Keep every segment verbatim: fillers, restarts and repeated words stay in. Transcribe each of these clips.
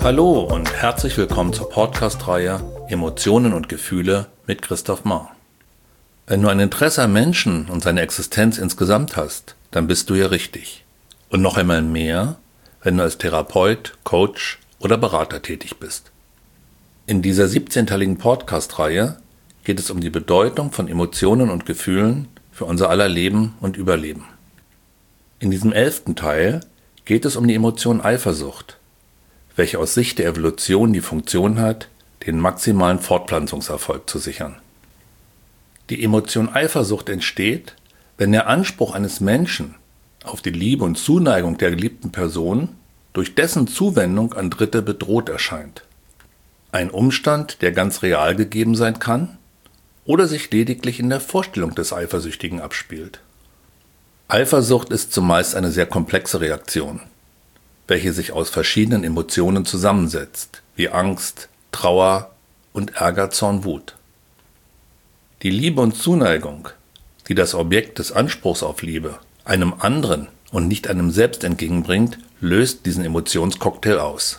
Hallo und herzlich willkommen zur Podcast-Reihe Emotionen und Gefühle mit Christoph Mahr. Wenn du ein Interesse am Menschen und seine Existenz insgesamt hast, dann bist du hier richtig. Und noch einmal mehr, wenn du als Therapeut, Coach oder Berater tätig bist. In dieser siebzehnteiligen Podcast-Reihe geht es um die Bedeutung von Emotionen und Gefühlen für unser aller Leben und Überleben. In diesem elften Teil geht es um die Emotion Eifersucht, welche aus Sicht der Evolution die Funktion hat, den maximalen Fortpflanzungserfolg zu sichern. Die Emotion Eifersucht entsteht, wenn der Anspruch eines Menschen auf die Liebe und Zuneigung der geliebten Person durch dessen Zuwendung an Dritte bedroht erscheint. Ein Umstand, der ganz real gegeben sein kann oder sich lediglich in der Vorstellung des Eifersüchtigen abspielt. Eifersucht ist zumeist eine sehr komplexe Reaktion, welche sich aus verschiedenen Emotionen zusammensetzt, wie Angst, Trauer und Ärger, Zorn, Wut. Die Liebe und Zuneigung, die das Objekt des Anspruchs auf Liebe einem anderen und nicht einem selbst entgegenbringt, löst diesen Emotionscocktail aus.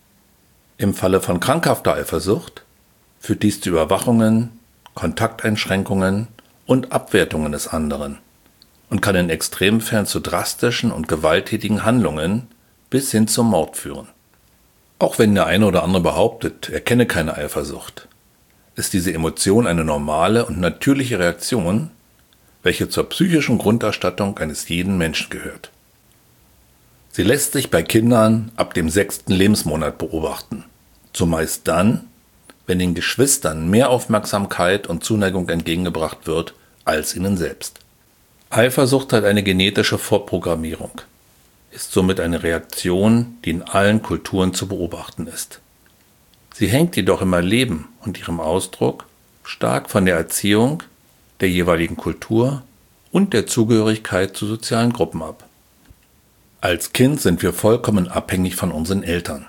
Im Falle von krankhafter Eifersucht führt dies zu Überwachungen, Kontakteinschränkungen und Abwertungen des anderen und kann in Extremfällen zu drastischen und gewalttätigen Handlungen bis hin zum Mord führen. Auch wenn der eine oder andere behauptet, er kenne keine Eifersucht, ist diese Emotion eine normale und natürliche Reaktion, welche zur psychischen Grundausstattung eines jeden Menschen gehört. Sie lässt sich bei Kindern ab dem sechsten Lebensmonat beobachten, zumeist dann, wenn den Geschwistern mehr Aufmerksamkeit und Zuneigung entgegengebracht wird als ihnen selbst. Eifersucht hat eine genetische Vorprogrammierung, ist somit eine Reaktion, die in allen Kulturen zu beobachten ist. Sie hängt jedoch im Erleben und ihrem Ausdruck stark von der Erziehung, der jeweiligen Kultur und der Zugehörigkeit zu sozialen Gruppen ab. Als Kind sind wir vollkommen abhängig von unseren Eltern.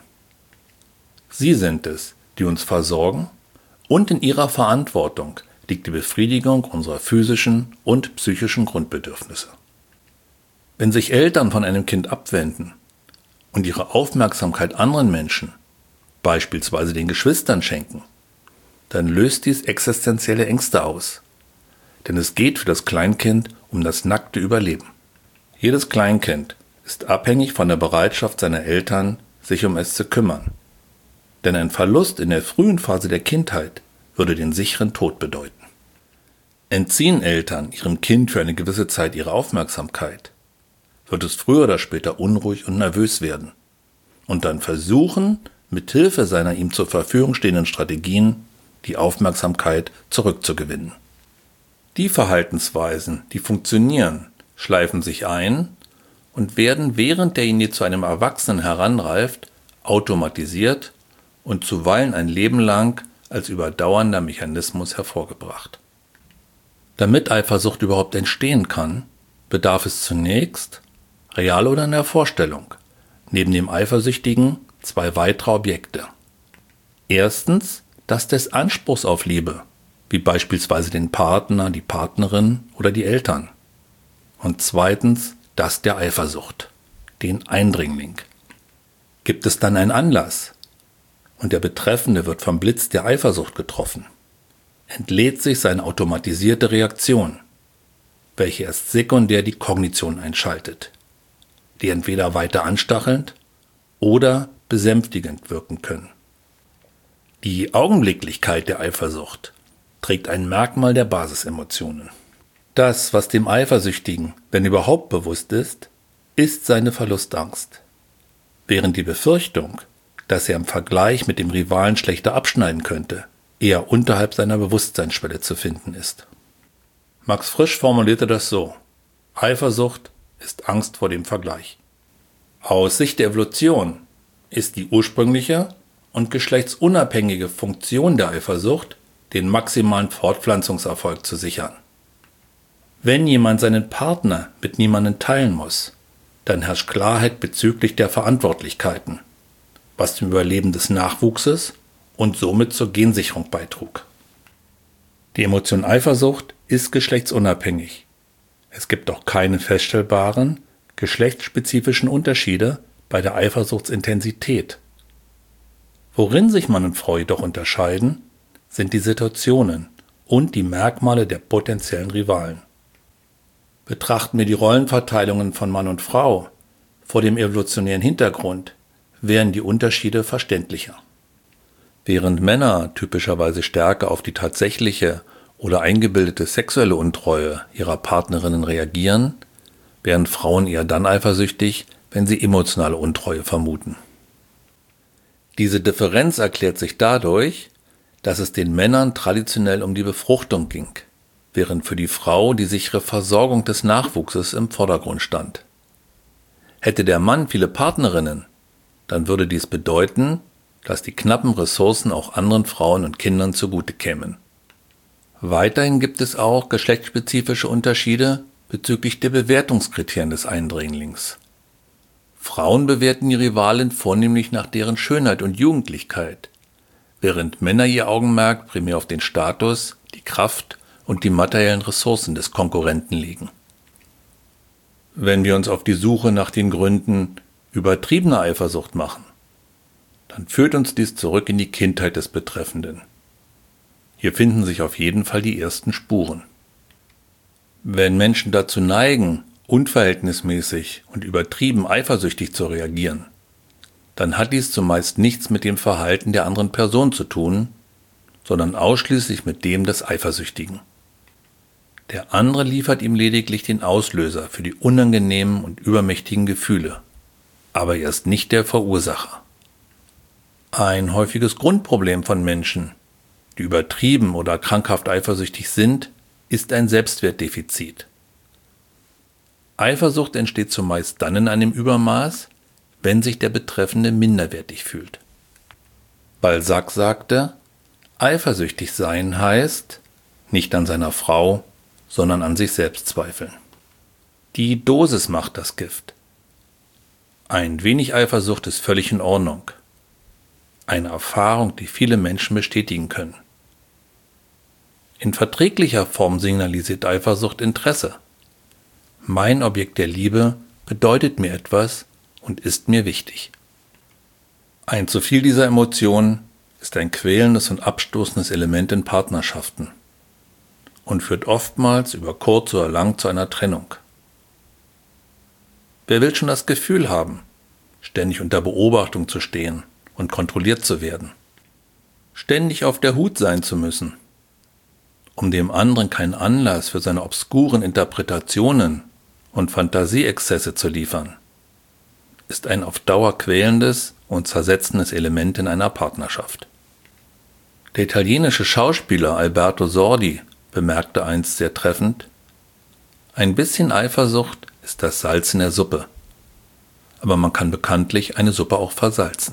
Sie sind es, die uns versorgen, und in ihrer Verantwortung liegt die Befriedigung unserer physischen und psychischen Grundbedürfnisse. Wenn sich Eltern von einem Kind abwenden und ihre Aufmerksamkeit anderen Menschen, beispielsweise den Geschwistern, schenken, dann löst dies existenzielle Ängste aus. Denn es geht für das Kleinkind um das nackte Überleben. Jedes Kleinkind ist abhängig von der Bereitschaft seiner Eltern, sich um es zu kümmern. Denn ein Verlust in der frühen Phase der Kindheit würde den sicheren Tod bedeuten. Entziehen Eltern ihrem Kind für eine gewisse Zeit ihre Aufmerksamkeit, wird es früher oder später unruhig und nervös werden und dann versuchen, mit Hilfe seiner ihm zur Verfügung stehenden Strategien die Aufmerksamkeit zurückzugewinnen. Die Verhaltensweisen, die funktionieren, schleifen sich ein und werden, während derjenige zu einem Erwachsenen heranreift, automatisiert und zuweilen ein Leben lang als überdauernder Mechanismus hervorgebracht. Damit Eifersucht überhaupt entstehen kann, bedarf es zunächst, real oder in der Vorstellung, neben dem Eifersüchtigen zwei weitere Objekte. Erstens das des Anspruchs auf Liebe, wie beispielsweise den Partner, die Partnerin oder die Eltern. Und zweitens das der Eifersucht, den Eindringling. Gibt es dann einen Anlass und der Betreffende wird vom Blitz der Eifersucht getroffen, entlädt sich seine automatisierte Reaktion, welche erst sekundär die Kognition einschaltet, die entweder weiter anstachelnd oder besänftigend wirken können. Die Augenblicklichkeit der Eifersucht trägt ein Merkmal der Basisemotionen. Das, was dem Eifersüchtigen, wenn überhaupt bewusst ist, ist seine Verlustangst, während die Befürchtung, dass er im Vergleich mit dem Rivalen schlechter abschneiden könnte, eher unterhalb seiner Bewusstseinsschwelle zu finden ist. Max Frisch formulierte das so: Eifersucht ist Angst vor dem Vergleich. Aus Sicht der Evolution ist die ursprüngliche und geschlechtsunabhängige Funktion der Eifersucht, den maximalen Fortpflanzungserfolg zu sichern. Wenn jemand seinen Partner mit niemandem teilen muss, dann herrscht Klarheit bezüglich der Verantwortlichkeiten, was zum Überleben des Nachwuchses und somit zur Gensicherung beitrug. Die Emotion Eifersucht ist geschlechtsunabhängig. Es gibt auch keine feststellbaren, geschlechtsspezifischen Unterschiede bei der Eifersuchtsintensität. Worin sich Mann und Frau jedoch unterscheiden, sind die Situationen und die Merkmale der potenziellen Rivalen. Betrachten wir die Rollenverteilungen von Mann und Frau vor dem evolutionären Hintergrund, wären die Unterschiede verständlicher. Während Männer typischerweise stärker auf die tatsächliche oder eingebildete sexuelle Untreue ihrer Partnerinnen reagieren, wären Frauen eher dann eifersüchtig, wenn sie emotionale Untreue vermuten. Diese Differenz erklärt sich dadurch, dass es den Männern traditionell um die Befruchtung ging, während für die Frau die sichere Versorgung des Nachwuchses im Vordergrund stand. Hätte der Mann viele Partnerinnen, dann würde dies bedeuten, dass die knappen Ressourcen auch anderen Frauen und Kindern zugute kämen. Weiterhin gibt es auch geschlechtsspezifische Unterschiede bezüglich der Bewertungskriterien des Eindringlings. Frauen bewerten die Rivalin vornehmlich nach deren Schönheit und Jugendlichkeit, während Männer ihr Augenmerk primär auf den Status, die Kraft und die materiellen Ressourcen des Konkurrenten legen. Wenn wir uns auf die Suche nach den Gründen übertriebener Eifersucht machen, dann führt uns dies zurück in die Kindheit des Betreffenden. Hier finden sich auf jeden Fall die ersten Spuren. Wenn Menschen dazu neigen, unverhältnismäßig und übertrieben eifersüchtig zu reagieren, dann hat dies zumeist nichts mit dem Verhalten der anderen Person zu tun, sondern ausschließlich mit dem des Eifersüchtigen. Der andere liefert ihm lediglich den Auslöser für die unangenehmen und übermächtigen Gefühle, aber er ist nicht der Verursacher. Ein häufiges Grundproblem von Menschen, die übertrieben oder krankhaft eifersüchtig sind, ist ein Selbstwertdefizit. Eifersucht entsteht zumeist dann in einem Übermaß, wenn sich der Betreffende minderwertig fühlt. Balzac sagte, eifersüchtig sein heißt, nicht an seiner Frau, sondern an sich selbst zweifeln. Die Dosis macht das Gift. Ein wenig Eifersucht ist völlig in Ordnung. Eine Erfahrung, die viele Menschen bestätigen können. In verträglicher Form signalisiert Eifersucht Interesse. Mein Objekt der Liebe bedeutet mir etwas und ist mir wichtig. Ein zu viel dieser Emotionen ist ein quälendes und abstoßendes Element in Partnerschaften und führt oftmals über kurz oder lang zu einer Trennung. Wer will schon das Gefühl haben, ständig unter Beobachtung zu stehen und kontrolliert zu werden, ständig auf der Hut sein zu müssen, um dem anderen keinen Anlass für seine obskuren Interpretationen und Fantasieexzesse zu liefern, ist ein auf Dauer quälendes und zersetzendes Element in einer Partnerschaft. Der italienische Schauspieler Alberto Sordi bemerkte einst sehr treffend: Ein bisschen Eifersucht ist das Salz in der Suppe, aber man kann bekanntlich eine Suppe auch versalzen.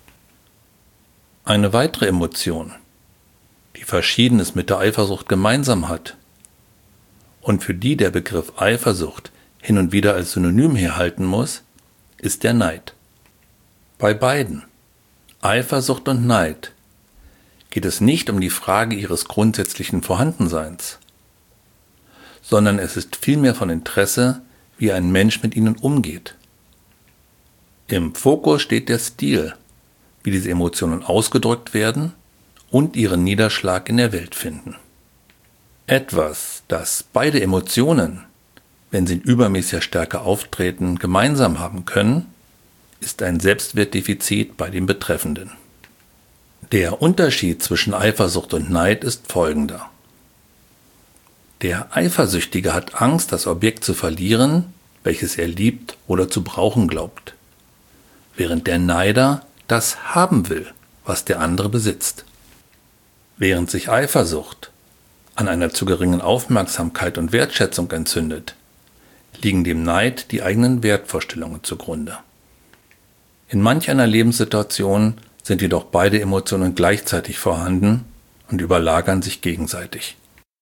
Eine weitere Emotion, die Verschiedenes mit der Eifersucht gemeinsam hat und für die der Begriff Eifersucht hin und wieder als Synonym herhalten muss, ist der Neid. Bei beiden, Eifersucht und Neid, geht es nicht um die Frage ihres grundsätzlichen Vorhandenseins, sondern es ist vielmehr von Interesse, wie ein Mensch mit ihnen umgeht. Im Fokus steht der Stil, wie diese Emotionen ausgedrückt werden und ihren Niederschlag in der Welt finden. Etwas, das beide Emotionen, wenn sie in übermäßiger Stärke auftreten, gemeinsam haben können, ist ein Selbstwertdefizit bei dem Betreffenden. Der Unterschied zwischen Eifersucht und Neid ist folgender. Der Eifersüchtige hat Angst, das Objekt zu verlieren, welches er liebt oder zu brauchen glaubt, während der Neider das haben will, was der andere besitzt. Während sich Eifersucht an einer zu geringen Aufmerksamkeit und Wertschätzung entzündet, liegen dem Neid die eigenen Wertvorstellungen zugrunde. In manch einer Lebenssituation sind jedoch beide Emotionen gleichzeitig vorhanden und überlagern sich gegenseitig.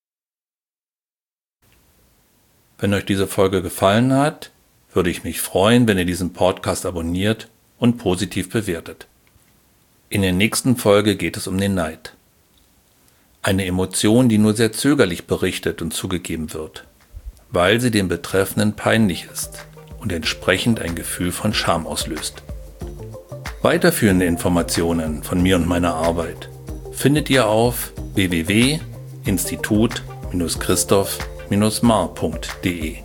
Wenn euch diese Folge gefallen hat, würde ich mich freuen, wenn ihr diesen Podcast abonniert und positiv bewertet. In der nächsten Folge geht es um den Neid. Eine Emotion, die nur sehr zögerlich berichtet und zugegeben wird, weil sie dem Betreffenden peinlich ist und entsprechend ein Gefühl von Scham auslöst. Weiterführende Informationen von mir und meiner Arbeit findet ihr auf w w w punkt institut Bindestrich christoph Bindestrich mar punkt de.